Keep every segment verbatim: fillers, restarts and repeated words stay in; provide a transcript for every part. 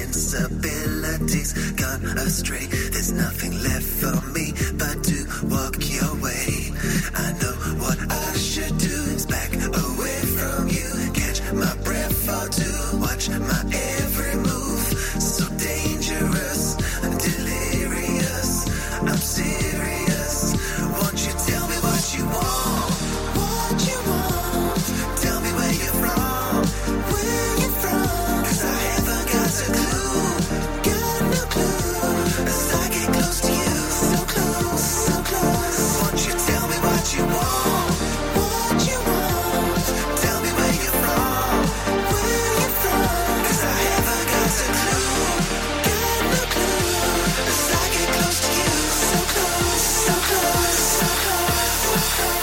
sensibilities gone astray. There's nothing left for me but to walk your way. I know what I should do is back away from you, catch my breath or two, watch my every move. So dangerous, I'm delirious, I'm serious. Won't you tell me what you want? What you want? Tell me where you're from, where you're from. 'Cause I haven't got a clue, got no clue. As I get close to you, so close, so close. Won't you tell me what you want? What you want? Tell me where you're from, where you're from. 'Cause I haven't got a clue, got no clue. As I get close to you, so close, so close, so close, so close.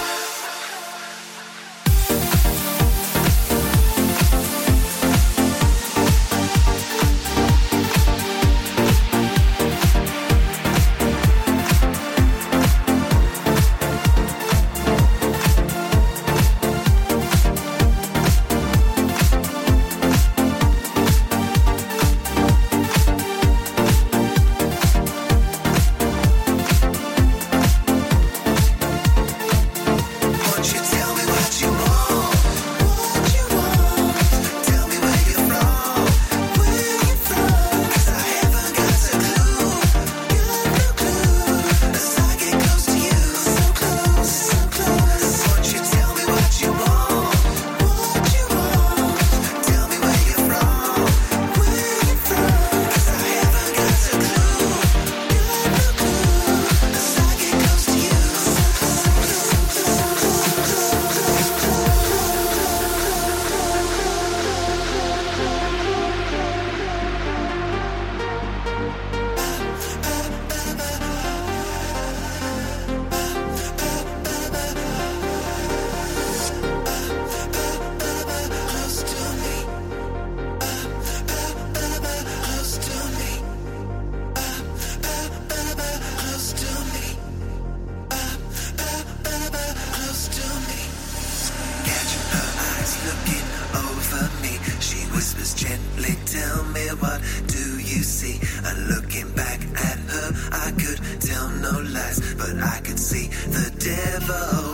Won't you tell me what you want? What you want? Tell me where you're from, where you're from. 'Cause I haven't got a clue, got no clue. As I get close to you, so close, so close. Won't you tell me what you want? What you want? Tell me where you're from, where you're from. 'Cause I haven't got a clue, got no clue. As I get close to you, so close, so close, so close to me, close to me, close to me, close to me. Catch her eyes looking over me. She whispers gently, tell me what do you see? And looking back at her, I could tell no lies, but I could see the devil